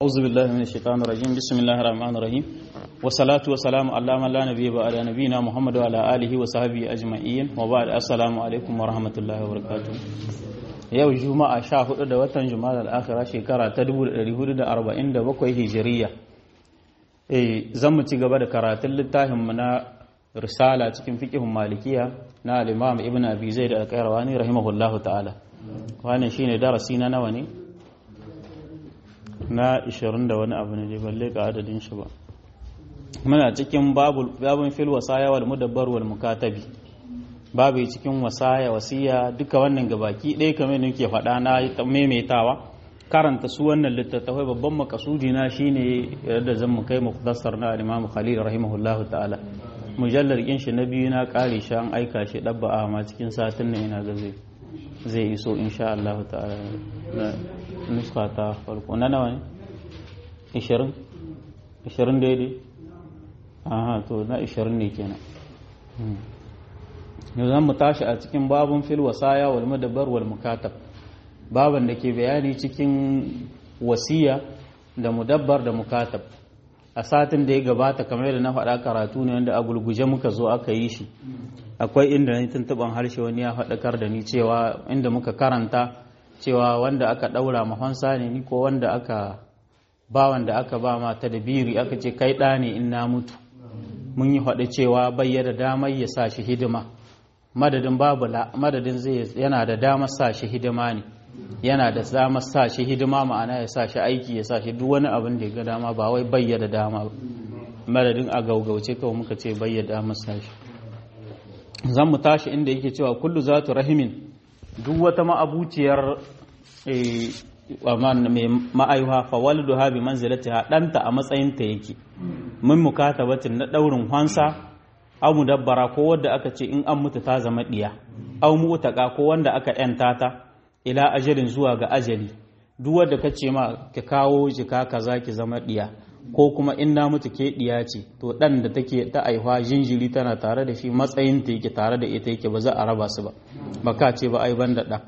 أعوذ بالله من الشيطان الرجيم بسم الله الرحمن الرحيم والصلاة والسلام على من لا نبي بعد نبينا محمد وعلى آله وصحبه أجمعين وبعد السلام عليكم ورحمة الله وبركاته yau juma'a 14 da watan juma'a al-akhira shekara ta 1447 hijiriya zan mu ci gaba da karatun littafin mu na risala cikin fiqhun malikiya na al-imam ibn abi zaid al-qayrawani rahimahullahu ta'ala wannan shine darasi na nawa ne na 20 da wani abu ne balle ka adadin shi ba muna cikin babun fil wasaya wal mudabbar wal mukatabi babu cikin wasaya wasiya duka wannan gabaki ɗaya kamar da nake faɗa na maimaitawa karanta su wannan littattafai babban makasudi na shine yadda zan mu kai mukhtasar na Imam Khalil rahimahullahu ta'ala mujallar kin shi na biyu na kare shi an aika shi dabba a ma cikin satin nan ina ga zai iso insha Allah ta'ala na nuska ta farko na nawa ne 20 daidai aha to na 20 ne kenan yau zan mu tashi a cikin babun fil wasaya wal mudabbar wal mukatab baban da ke bayani cikin wasiya da mudabbar da mukatab a satin da ya gabata kamar yadda na faɗa karatu ne wanda a gulguje muka zo aka yi shi akwai inda ni tuntuban harshe wani ya faɗakar da ni cewa inda muka karanta cewa wanda aka ɗaura mahonsa ne ni ko wanda aka ba wanda aka ba mata da biri aka ce kai ɗa ne in na mutu mun yi faɗi cewa bayyana damar ya sa shi hidima madadin babu madadin zai yana da damar sa shi hidima ne yana da damar sa shi hidima ma'ana ya sa shi aiki ya sa shi duk wani abin da ya ga dama ba wai bayyana dama madadin a gaugauce kawai muka ce bayyana damar sa shi zan mu tashi inda yake cewa kullu zatu rahimin duk wata ma'abuciyar mai ma'aihuwa fa waliduha bi manzilatiha danta a matsayin ta yake mun mukatabatin na daurin hansa aw mudabbara ko wanda aka ce in an mutu ta zama diya aw mu'taqa ko wanda aka yanta ta ila ajalin zuwa ga ajali duk wanda kace ma ki kawo jika kaza ki zama diya ko kuma in na mutu ke diya ce to dan da take ta aihuwa jinjiri tana tare da shi matsayin ta yake tare da ita yake ba za a raba su ba baka ce ba ai banda da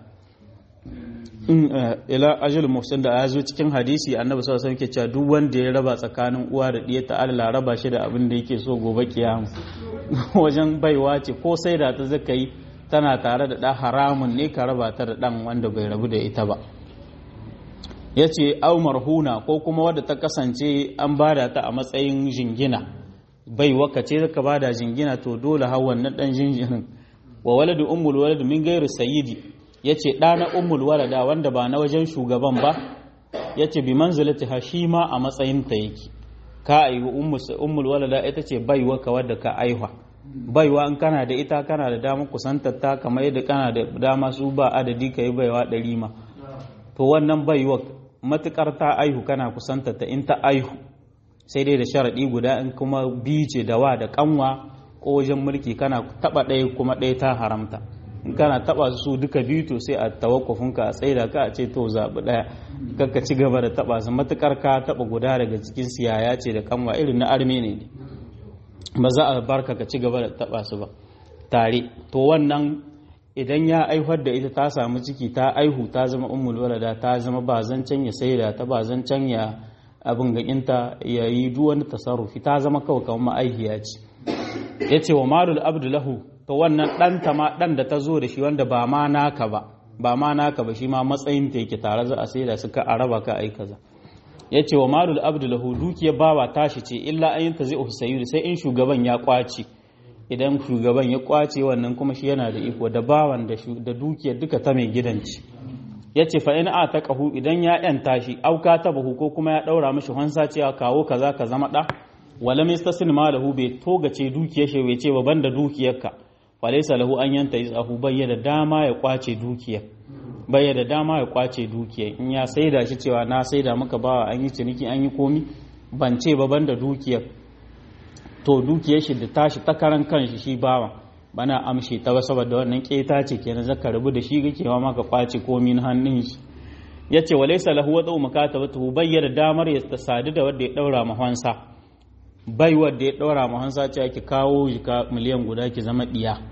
ila ajal muhsin da ya zo cikin hadisi annabi sallallahu alaihi wasallam yake cewa duk wanda ya raba tsakanin uwa da diya ta Allah raba shi da abin da yake so gobe kiyama wajen baiwa ce ko sai da ta zaka yi tana tare da haramun ne ka raba ta da ɗan wanda bai rabu da ita ba ya ce au marhuna ko kuma wadda ta kasance an bada ta a matsayin jingina bai waka ce ka bada jingina to dole hawan na ɗan jinginin wa waladu ummul walad min gairu sayyidi ya ce ɗa na ummul walada wanda ba na wajen shugaban ba ya ce bi manzilati ha shi ma a matsayin ta yake ka aiwa ummul walada ita ce baiwa ka wadda ka aiwa baiwa in kana da ita kana da dama kusantar ta kamar yadda kana da dama su ba adadi ka yi baiwa 100 ma to wannan baiwa matukar ta aihu kana kusantar ta in ta aihu sai dai da sharadi guda in kuma biyu ce da wa da kanwa ko wajen mulki kana taba ɗaya kuma ɗaya ta haramta in kana taba su duka biyu to sai a tawakkufin ka a tsaida ka a ce to zabi ɗaya kakka ci gaba da taba su matukar ka taba guda daga cikin siyaya ce da kanwa irin na arme ne ba za a barka ka ci gaba da taba su ba tare to wannan idan ya aihuwar da ita ta samu ciki ta aihu ta zama ummul walada ta zama ba zancen ya saida ta ba zancen ya abin gakinta ya yi duk wani tasarrufi ta zama kawai kamar ma'aihiya ce yace wa malul abdu lahu to wannan ɗanta ma ɗan da ta zo da shi wanda ba ma naka ba shi ma matsayin ta yake tare za a saida suka araba ka ai kaza yace wa malul abdu lahu dukiyar bawa tashi ce illa an yanta zai usayu sai in shugaban ya kwace idan shugaban ya kwace wannan kuma shi yana da iko da bawan da dukiyar duka ta mai gidanci yace fa in ataqahu idan ya yanta shi auka tabahu ko kuma ya daura mishi hansa cewa kawo kaza ka zama da wala mistasin malahu bai togace dukiyar shi bai ce ba banda dukiyarka falaysa lahu an yanta yasahu bayyana dama ya kwace dukiyar bayyana dama ya kwace dukiyar in ya saida shi cewa na saida maka bawa an yi ciniki an yi komi ban ce ba banda dukiyar to dukiyar shi da tashi ta karan kanshi shi bawa bana amshe ta ba saboda wannan keta ce kenan zaka rabu da shi kake ma maka kwace komi na hannun shi yace walaysa lahu wadu makatabatu bayyana damar ya tasadi da wanda ya daura mahwansa bai wanda ya daura mahwansa ce ki kawo jika miliyan guda ki zama diya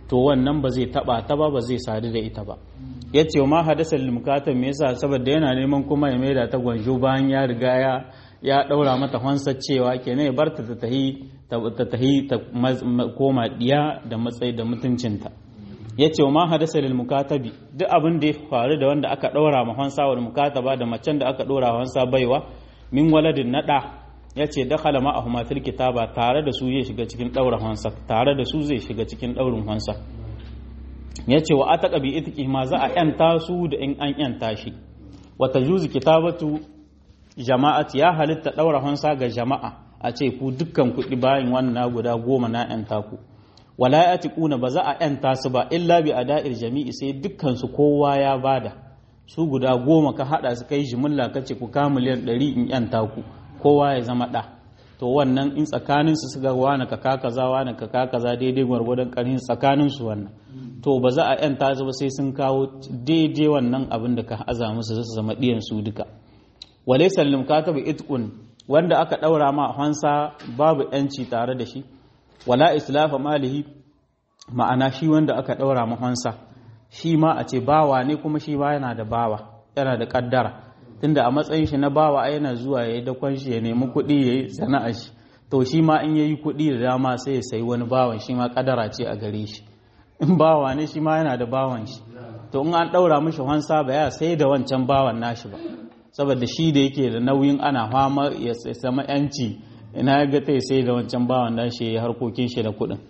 to wannan ba zai taba ta ba zai sadu da ita ba. Ya ce ma hadasa lil mukatab me yasa saboda yana neman kuma ya maida ta gwanjo bayan ya riga ya daura mata hansar cewa kenan ya barta ta tahi ta koma diya da matsayi da mutuncinta. Ya ce ma hadasa lil mukatabi duk abin da ya faru da wanda aka daura ma hansa wa mukataba da macen da aka daura hansa baiwa min waladin nada. Ya ce dakhala ma'ahuma fil kitaba tare da su zai shiga cikin daura hansa tare da su zai shiga cikin daurin hansa. Ya ce wa ataka bi itiki ma za a yanta su da in an yanta shi wa tajuzu kitabatu jama'ati ya halitta daura hansa ga jama'a a ce ku dukkan kuɗi bayan wannan guda 10 na yanta ku wala yatiquna ba za a yanta su ba illa bi ada'il jami'i sai dukkan su kowa ya bada su guda 10 ka hada su kai jimilla kace ku ka miliyan 100 in yanta ku kowa ya zama da to wannan in tsakanin su suga wani ka kaza wani ka kaza daidai gwargwadon karin tsakanin su wannan to ba za a yanta su ba sai sun kawo daidai wannan abin da ka aza musu su zama diyan su duka walaysa lil mukatabi itqun wanda aka daura ma hansa babu yanci tare da shi wala islafa malihi ma'ana shi wanda aka daura ma hansa shi ma a ce bawa ne kuma shi ba yana da bawa yana da kaddara tunda a matsayin shi na bawa yana zuwa yayi dakon shi ya nemi kuɗi yayi sana'ar shi to shi ma in yayi kuɗi da dama sai ya sayi wani bawan shi ma kaddara ce a gare shi in bawa ne shi ma yana da bawan shi to in an daura mishi hansa ba ya sai da wancan bawan nashi ba saboda shi da yake da nauyin ana fama ya sama yanci ina ya ga ta sai da wancan bawan nashi ya harkokin shi da kuɗin.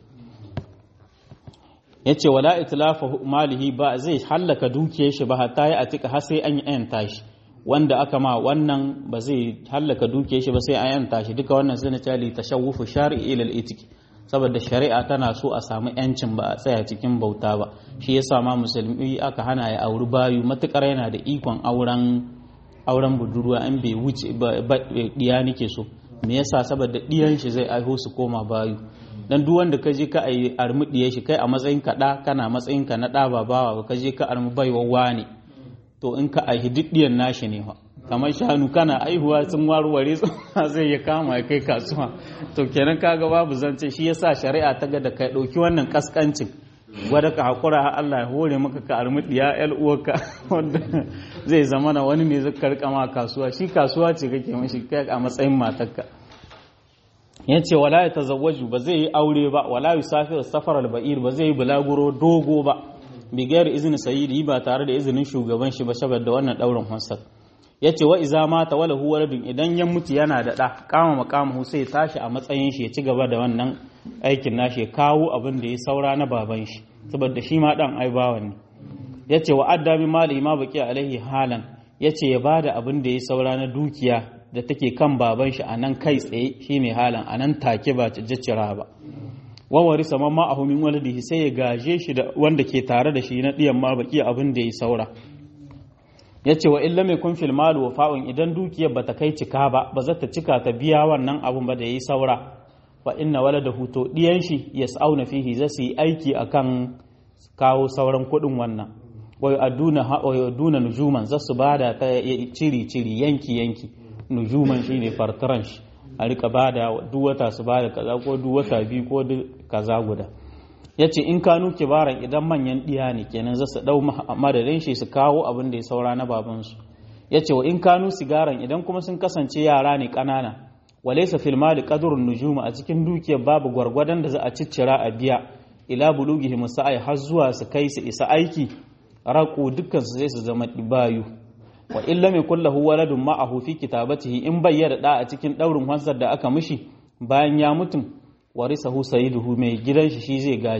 Ya ce wala itlafa malihi ba zai hallaka dukiyar shi ba hatta ya atika har sai an yanta shi wanda aka ma wannan ba zai hallaka dukiyar shi ba sai an yanta shi duka wannan sai na tali tashawufu shar'i ila al-itiq saboda shari'a tana so a samu yancin ba a tsaya cikin bauta ba shi yasa ma musulmi aka hana ya auri bayu matukar yana da ikon auren budurwa an bai wuce ba diya nake so me yasa saboda diyan shi zai aiho su koma bayu dan duk wanda ka je ka ayi armi diye shi kai a matsayin ka da kana matsayin ka na da babawa ba ka je ka armi baiwa ne to in ka aihi duk diyan nashi ne fa kamar shanu kana aihuwa sun warware zai ya kama ya kai kasuwa to kenan kaga babu zance shi yasa shari'a ta ga da kai dauki wannan kaskancin gwada ka hakura Allah ya hore maka ka armi diya el uwarka wanda zai zama na wani ne zai karka ma kasuwa shi kasuwa ce kake mashi kai a matsayin matarka yace wala ya tazawwaju ba zai yi aure ba wala yusafiru safar al-ba'ir ba zai yi bulaguro dogo ba bigayar izinin sayyidi ba tare da izinin shugaban shi ba saboda wannan daurin hansar yace wa iza mata wala huwa waladun idan ya mutu yana da da kama makamu sai tashi a matsayin shi ya ci gaba da wannan aikin nashi ya kawo abin da ya saura na baban shi saboda shi ma dan ai bawan ne yace wa adda bi mali ma baki alaihi halan yace ya bada abin da ya saura na dukiya da take kan baban shi anan kai tsaye shine halan anan take ba jajjira ba wa warisa mamma ahu min waladihi sai ya gaje shi da wanda ke tare da shi na diyan ma baki abin da ya saura yace wa illa mai kun fil malu wafa'un idan dukiyar bata kai cika ba za ta cika ta biya wannan abun ba da yayi saura fa inna waladahu to diyan shi yas'auna fihi za su yi aiki akan kawo sauran kuɗin wannan wa aduna nujuman za su bada ta ciri yanki nujuman shine fartaran shi a rika bada duk wata su bada kaza ko duk wata biyu ko duk kaza guda yace in kanu kibaran idan manyan diya ne kenan za su dau madadin shi su kawo abin da ya saura na babansu yace wa in kanu sigaran idan kuma sun kasance yara ne kanana walaysa fil mali qadrun nujuma a cikin dukiyar babu gwargwadon da za a ciccira a biya ila bulughihi musai har zuwa su kai su isa aiki raqu dukkan su zai su zama dibayu wa illa mai kullahu waladun ma'ahu fi kitabatihi in bayyana da a cikin daurin hansar da aka mishi bayan ya mutum warisahu sayyiduhu mai gidan shi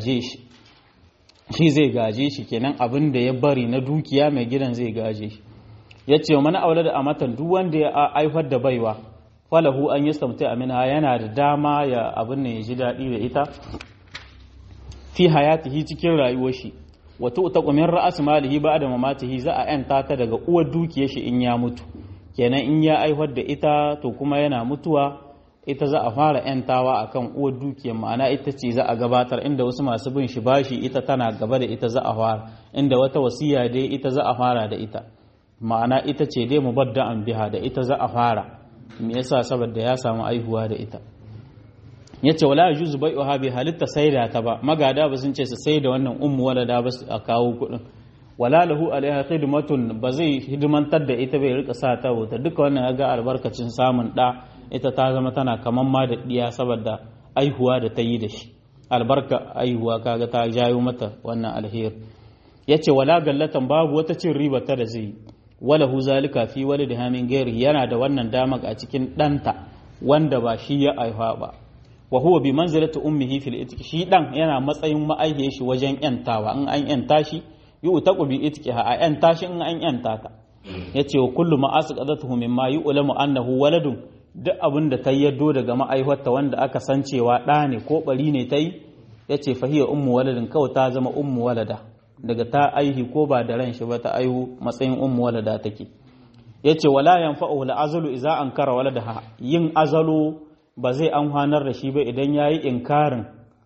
zai gaje shi kenan abin da ya bari na dukiya mai gidan zai gaje shi yace mana aulada amatan duk wanda ya aifar da baiwa falahu an yastamta minha yana da dama ya abin ne ya ji dadi da ita fi hayatihi cikin rayuwar shi wato utaqu min ra'as malihi ba'da mamatihi za a yanta ta daga uwar dukiyar shi in ya mutu kenan in ya aifar da ita to kuma yana mutuwa ita za a fara yantawa akan uwar dukiyar ma'ana ita ce za a gabatar inda wasu masu bin shi bashi ita tana gaba da ita za a fara inda wata wasiya dai ita za a fara da ita ma'ana ita ce dai mubadda'an biha da ita za a fara me yasa saboda ya samu aihuwa da ita yace wala yajuzu bai'uha bi halitta saida ta ba, magada ba sun ce su saida wannan ummu walada ba a kawo kudin, wala lahu alaiha khidmatun ba zai hidimantar da ita bai rika sa ta wuta. Duka wannan ga albarkacin samun da ita ta zama tana kaman ma da diya saboda aihuwa da ta yi da shi, albarka aihuwa kaga ta jayo mata wannan alheri. yace wala gallatan babu wata cin riba ta da zai, wala hu zalika fi walidiha min ghairi, yana da wannan damar a cikin danta wanda ba shi ya aihuwa ba. wa huwa bi manzilati ummihi fil itq, shi dan yana matsayin ma'aihiyar shi wajen yantawa, in an yanta shi yu'taqu bi itqiha, a yanta shi in an yanta ta. yace wa kullu ma asqadatuhu mimma yu'lamu annahu waladun, duk abin da ta yaddo daga ma'aihuwarta wanda aka san cewa ɗa ne ko bari ne ta yi, yace fa hiya ummu waladin, kawai ta zama ummu walada, daga ta aihi ko ba da ran shi ba ta aihu matsayin ummu walada take. yace wala yanfa'u al-azalu idza ankara waladaha, yin azalo ba zai amfanar da shi ba idan yayi inkarin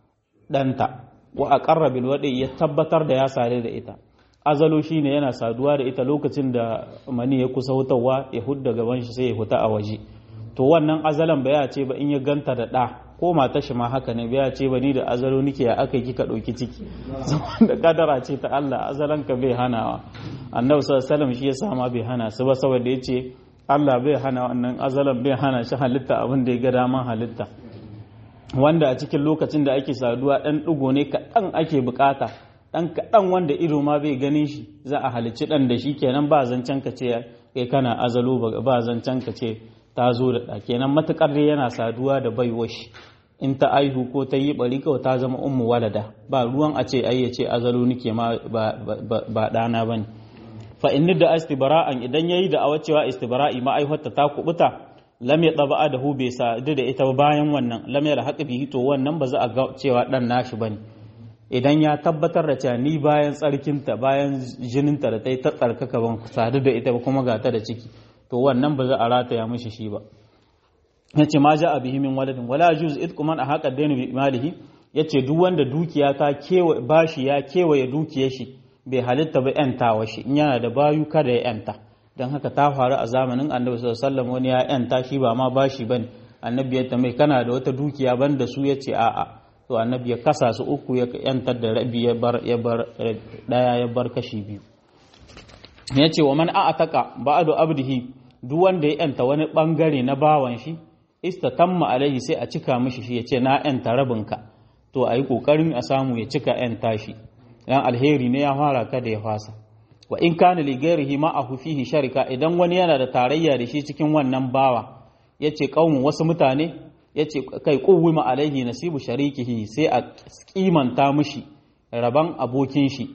danta, wa aqarra bil wadi, ya tabbatar da ya sare da ita. azalo shine yana saduwa da ita lokacin da mani ya kusa hutawa, ya hudda gaban shi sai ya huta a waje. to wannan azalan ba ya ce ba in ya ganta da ɗa ko mata shi ma haka ne, ba ya ce ba ni da azalo nike ya aka kika ɗauki ciki, da kadara ce ta Allah, azalan ka bai hanawa. annabi sallallahu alaihi wasallam shi yasa ma bai hana su ba, saboda yace Allah bai hana wannan azalan, bai hana shi halitta abin da ya ga daman halitta, wanda a cikin lokacin da ake saduwa ɗan ɗigo ne kaɗan ake bukata, ɗan kaɗan wanda ido ma bai ganin shi za a halicci ɗan da shi, kenan ba zancen ka ce kai kana azalo, ba zancen ka ce ta zo da ɗa. kenan matuƙar dai yana saduwa da baiwar shi, in ta aihu ko ta yi bari kawai ta zama ummu walada, ba ruwan a ce ai ya ce azalo nike ma ba ɗana ba ne. fa in da istibra'an, idan yayi da awa cewa istibra'i ma'aihuwarta ta kubuta, lam ya taba da hu bai sadu da ita bayan wannan, lam ya haƙa bihi, to wannan ba za a ga cewa ɗan nashi bane. idan ya tabbatar da cewa ni bayan tsarkinta, bayan jininta da ta yi ta tsarkaka ban sadu da ita ba kuma ga ta da ciki, to wannan ba za a rataya mishi shi ba. yace ma ja bihi min waladin wala juz id kuman a haqa dainu bi malihi, yace duk wanda dukiya ta bashi ya kewaye dukiyar shi, bai halitta ba yantawa shi, in yana da bayu kada ya yanta. dan haka ta faru a zamanin annabi sallallahu alaihi wasallam, wani ya yanta shi ba ma bashi bane, annabi ya tambaye kana da wata dukiya banda su, yace a'a, to annabi ya kasa su uku, ya yantar da rabi, ya bar daya, ya bar kashi biyu. yace wa man a'taqa ba'du abdihi, duk wanda ya yanta wani bangare na bawan shi, istatamma alaihi, sai a cika mishi shi, yace na yanta rabinka, to ayi kokarin a samu ya cika yanta shi, dan alheri ne ya fara kada ya fasa. wa in kana li ghairihi ma'ahu fihi sharika, idan wani yana da tarayya da shi cikin wannan bawa, yace kaumun wasu mutane, yace kai quwwima alaihi nasibu sharikihi, sai a kimanta mishi raban abokin shi,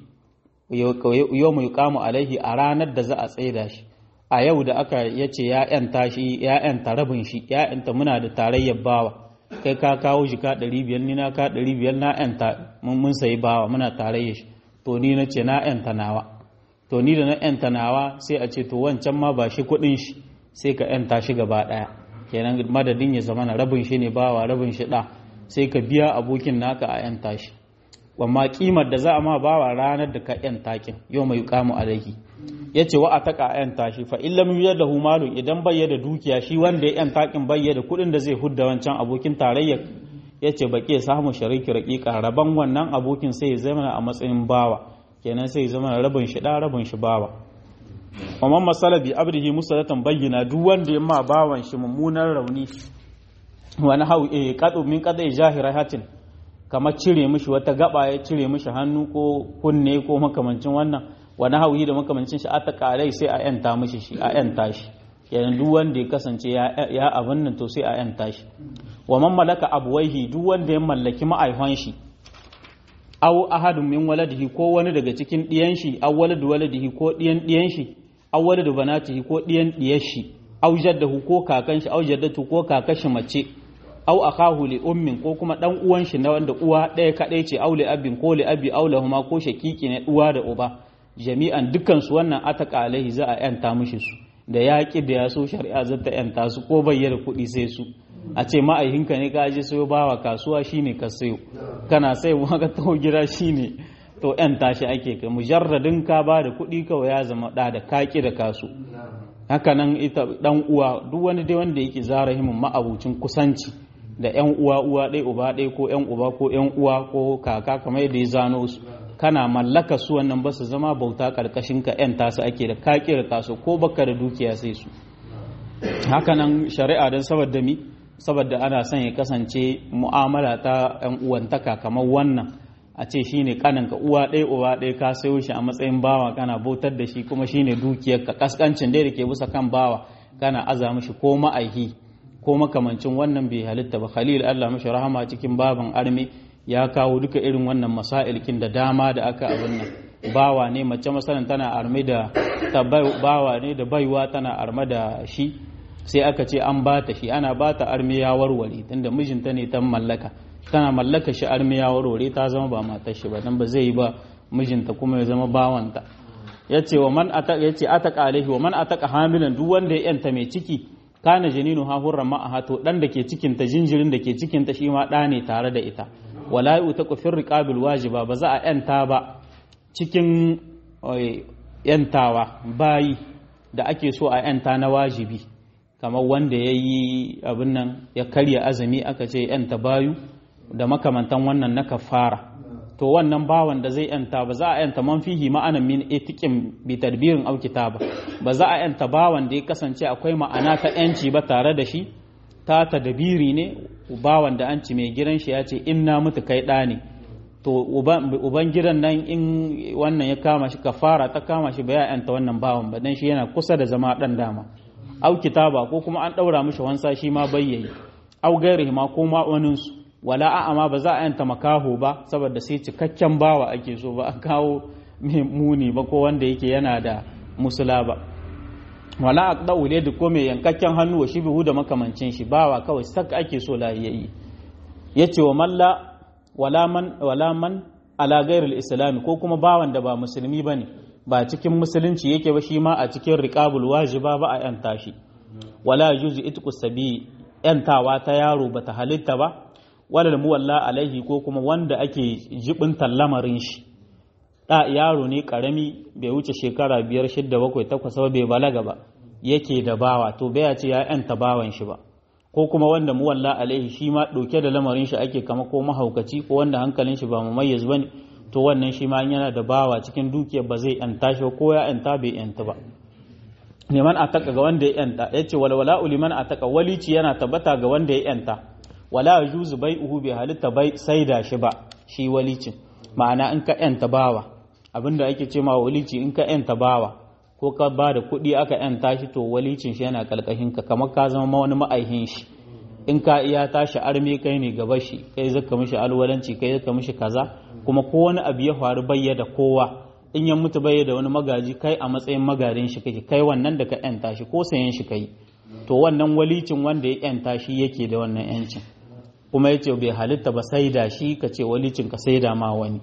yawmu yuqamu alaihi, a ranar da za a tsaida shi. a yau da aka yace ya yanta shi, ya yanta rabin shi, ya yanta muna da tarayyar bawa, kai ka kawo shi ka 500, ni na ka 500, na yanta mun sayi bawa muna tarayyar shi, to ni na ce na yanta nawa, to ni da na yanta nawa sai a ce to wancan ma ba shi kudin shi, sai ka yanta shi gaba daya, kenan madadin ya zama na rabin shi ne bawa, rabin shi da, sai ka biya abokin naka a yanta shi. amma kimar da za a ma bawa ranar da ka yanta kin, yau mai yuqamu alaihi. yace wa ataka yanta shi, fa illam yadahu malu, idan bai da dukiya shi wanda ya yanta kin, bai da kudin da zai hudda wancan abokin tarayyar, yace baki samu shariki raqiqa, raban wannan abokin sai ya zama a matsayin bawa, kenan sai ya zama rabin shi da, rabin shi bawa. amma masala bi abdihi musalatan bayyana, duk wanda ya ma bawan shi mummunan rauni, wani hau qadu min qadai jahiratin, kamar cire mishi wata gaba, ya cire mishi hannu ko kunne ko makamancin wannan, wani hauhi da makamancin shi, a taƙalai sai a yanta mishi shi, a yanta shi, yana duk wanda ya kasance ya abin nan to sai a yanta shi. wa man malaka abuwaihi, duk wanda ya mallaki ma'aihon shi, aw ahadun min waladihi, ko wani daga cikin diyan shi, aw waladu waladihi, ko diyan shi, aw waladu banatihi, ko diyan diyar shi, aw jaddahu, ko kakan shi, aw jaddatu, ko kakashi mace, aw akahu li ummin, ko kuma dan uwan shi na wanda uwa ɗaya kadai ce, aw li abin, ko li abi, aw lahuma, ko shakiki ne uwa da uba, jami'an dukkan su wannan ataka alaihi, za a yanta mishi su, da yaƙi da ya so shari'a za ta yanta su, ko bayyana kuɗi sai su. a ce ma'aihinka ne ka je sayo bawa kasuwa shine ka sayo, kana sai ka taho gida shine, to yanta shi ake kai, mujarradin ka ba da kuɗi kawai ya zama da kaki da kasu. haka nan ita dan uwa, duk wani dai wanda yake zarahimin ma'abucin kusanci da ƴan uwa ɗaya uba ɗaya ko ƴan uba ko ƴan uwa ko kaka kamar yadda ya zano su kana mallaka su wannan ba su zama bauta karkashin ka ƴan tasu ake da ka kirka su ko baka da dukiya sai su. Hakanan shari'a don saboda ana son ya kasance mu'amala ta ƴan uwantaka kamar wannan a ce shine kaninka uwa ɗaya uba ɗaya ka sayo shi a matsayin bawa kana bautar da shi kuma shine dukiyar ka kaskancin da ke bisa kan bawa kana aza mishi ko ma'aihi ko makamancin wannan bai halitta ba. Khalil Allah mashi rahama cikin baban armi ya kawo duka irin wannan masailkin da dama da aka abin nan. Bawa ne mace masalan tana arme da bawa ne da baiwa tana arme da shi sai aka ce an bata shi ana bata arme ya warware tunda mijinta ne ta mallaka tana mallaka shi arme ya warware ta zama ba matar shi ba dan ba zai yi ba mijinta kuma ya zama bawanta. Yace wa man ataka alaihi wa man ataka hamilan duk wanda ya yanta mai ciki kana janinu ha hurra ma'aha to dan da ke cikin ta jinjirin da ke cikin ta shi ma da ne tare da ita. Wala yutaqu fi riqabil wajiba ba za a yanta ba cikin yantawa bayi da ake so a yanta na wajibi kamar wanda ya yi abin nan ya karya azumi aka ce yanta bayu da makamantan wannan na kafara to wannan bawan da zai yanta ba za a yanta man fihi ma'anan min itiqin bi tadbirin aw kitaba ba za a yanta bawan da ya kasance akwai ma'ana ta yanci ba tare da shi ta tadbiri ne bawan da an ci mai gidan shi ya ce in na mutu kai ɗa ne to uban gidan nan in wannan ya kama shi kafara ta kama shi ba ya yanta wannan bawan ba dan shi yana kusa da zama dan dama au kitaba ko kuma an daura mishi wansa shi ma bayyayi au gairihi ma ko ma wanin su wala a'ama ba za a yanta makaho ba saboda sai cikakken bawa ake so ba a kawo mai muni ba ko wanda yake yana da musula ba wala aqdau da ko mai yankakken hannu wa shi bihu da makamancin shi bawa kawai sak ake so lahiyayi yace wa malla wala man ala ghairil islam ko kuma bawan da ba musulmi bane ba cikin musulunci yake ba shi ma a cikin riqabul wajiba ba a yanta shi wala yuzu itqus sabi yantawa ta yaro bata halitta ba wala muwalla alaihi ko kuma wanda ake jibin lamarin shi da yaro ne karami bai wuce shekara 5 6 7 8 bai balaga ba yake da bawa to bai ce ya yanta bawan shi ba ko kuma wanda muwalla alaihi shi ma dauke da lamarin shi ake kama ko mahaukaci ko wanda hankalin shi ba mumayyiz bane to wannan shi ma yana da bawa cikin dukiyar ba zai yanta shi ko ya yanta bai yanta ba liman ataka ga wanda ya yanta yace wala liman ataka walici yana tabbata ga wanda ya yanta wala yuzu bai'uhu bi halitta bai saida shi ba shi walicin ma'ana in ka yanta bawa abinda ake ce ma walici in ka yanta bawa ko ka ba da kuɗi aka yanta shi to walicin shi yana kalkashin ka kamar ka zama wani ma'aihin shi in ka iya tashi arme kai ne gaba shi kai zaka mishi alwalanci kai zaka mishi kaza kuma ko wani abu ya faru bayyana kowa in ya mutu bayyana wani magaji kai a matsayin magarin shi kake kai wannan da ka yanta shi ko sayen shi kai to wannan walicin wanda ya yanta shi yake da wannan yancin kuma yace bai halitta ba sai da shi kace walicin ka sai da ma wani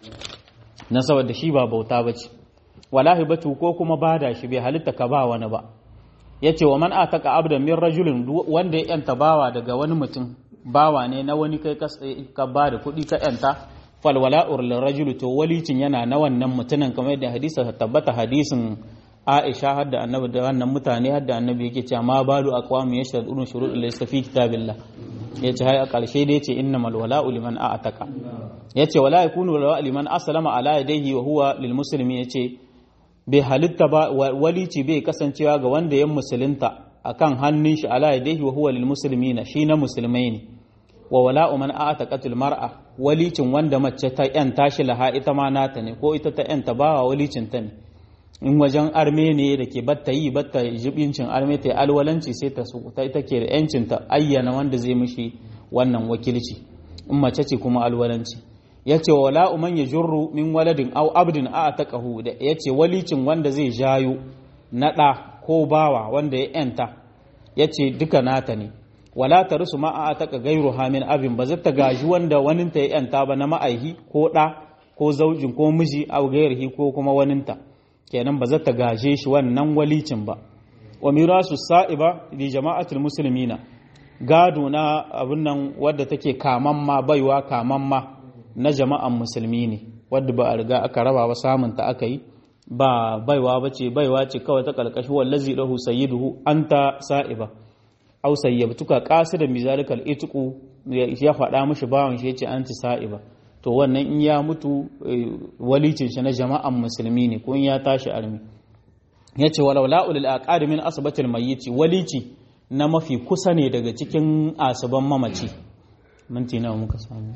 na saboda shi ba bauta bace wallahi batu ko kuma bada shi bai halitta ka ba wani ba yace wa man ataka abdan min rajulin wanda ya yanta bawa daga wani mutum bawa ne na wani kai ka ba da kuɗi ka yanta fal wala'ur lil rajul to walicin yana na wannan mutumin kamar yadda hadisi ta tabbata hadisin Aisha hadda annabi da wannan mutane hadda annabi yake cewa ma balu aqwamu yashtadun shurud laysa fi kitabillah yace hay a karshe da yace innamal wala'u liman a'taka yace wala yakunu wala'u liman aslama ala yadayhi wa huwa lil muslimi yace bai halitta ba walici bai kasancewa ga wanda ya musulunta akan hannun shi ala yadayhi wa huwa lil muslimina shi na musulmai ne wa wala'u man a'taqatul mar'a walicin wanda mace ta yanta shi laha ita ma nata ne ko ita ta yanta bawa walicin ta ne in wajen arme ne da ke batta jibincin arme ta alwalanci sai ta ita ke da yancin ta ayyana wanda zai mishi wannan wakilci in mace ce kuma alwalanci yace wala'u man yajurru min waladin aw abdin a'taqahu da yace walicin wanda zai jayo nada ko bawa wanda ya yanta yace duka nata ne wala tarusu ma a'taqa ghayruha min abin ba zata gaji wanda waninta ya yanta ba na ma'aihi ko da ko zaujin ko miji aw ghayrihi ko kuma waninta kenan ba zata gaje shi wannan walicin ba wa mirasu sa'iba li jama'atul muslimina gado na abun nan wadda take kamamma baiwa kamamma na jama'an musulmi ne wadda ba a riga aka raba ba samun ta aka yi ba baiwa ce kawai ta kalkashi wallazi lahu sayyiduhu anta sa'iba aw sayyabtuka qasidan bizalikal itqu ya faɗa mishi bawan shi yace anti sa'iba to wannan in ya mutu walicin shi na jama'an musulmi ne ko in ya tashi armi yace walau la'ul aqad min asbatil mayyit walici na mafi kusa ne daga cikin asuban mamaci minti nawa muka samu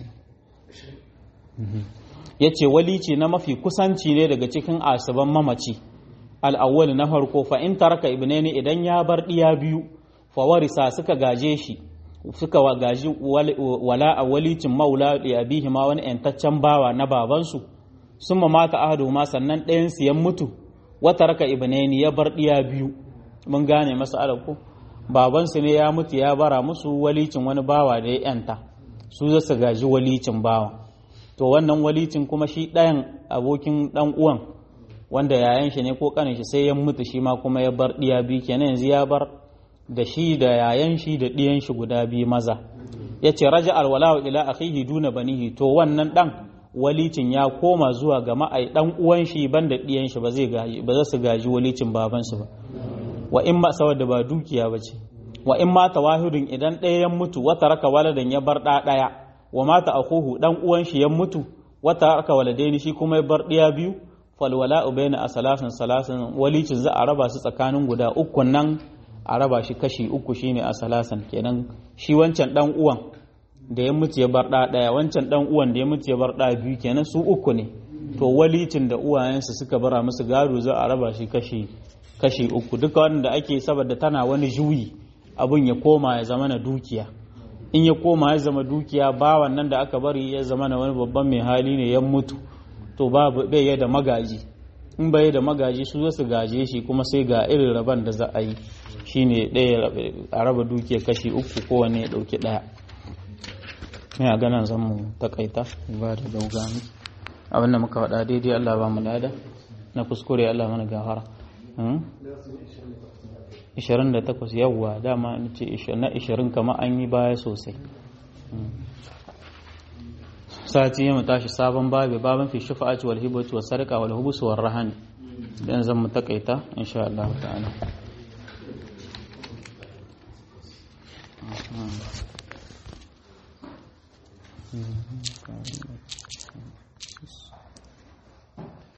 yace walici na mafi kusanci ne daga cikin asuban mamaci al-awwal na farko fa in taraka ibnaini idan ya bar diya biyu fa warisa suka gaje shi suka gaji wala a walicin maula da abihi ma wani yantaccen bawa na babansu sun mata ahadu ma sannan ɗayan su ya mutu wata raka ibnaini ya bar diya biyu mun gane masa ko babansu ne ya mutu ya bara musu walicin wani bawa da ya yanta su za su gaji walicin bawa to wannan walicin kuma shi ɗayan abokin ɗan uwan wanda yayan shi ne ko kanin shi sai ya mutu shi ma kuma ya bar diya biyu kenan yanzu ya bar da shi da yayan shi da ɗiyan shi guda biyu maza ya ce raja alwala ila akhihi duna banihi to wannan ɗan walicin ya koma zuwa ga ma'ai ɗan uwan shi banda ɗiyan shi ba za su gaji walicin babansu ba wa in ma saboda ba dukiya ba ce wa in ma tawahidun idan ɗaya ya mutu wata raka waladan ya bar ɗaya wa mata akuhu ɗan uwan shi ya mutu wata raka waladaini shi kuma ya bar ɗiya biyu falwala ubaina a salasin walicin za a raba su tsakanin guda uku nan a raba shi kashi uku shine a salasan kenan shi wancan dan uwan da ya mutu ya bar ɗaya wancan dan uwan da ya mutu ya bar ɗa biyu kenan su uku ne to walicin da uwayensu suka bara musu gado za a raba shi kashi uku duka wanda ake saboda tana wani juyi abun ya koma ya zama na dukiya in ya koma ya zama dukiya bawan nan da aka bari ya zama na wani babban mai hali ne ya mutu to bai da magaji in bai da magaji su zasu gaje shi kuma sai ga irin raban da za a yi shine ɗaya a raba dukiyar kashi uku kowane ya ɗauki ɗaya ina ganin zan mu takaita ba da daugami abin da muka faɗa daidai Allah ba mu lada na kuskure Allah mana gafara 28 yawwa dama ce na 20 kama an yi baya sosai sati ya mu tashi sabon babin fi shafa'ati wal hibati was sadaqa wal hubus war rahan dan zan mu takaita insha Allah ta'ala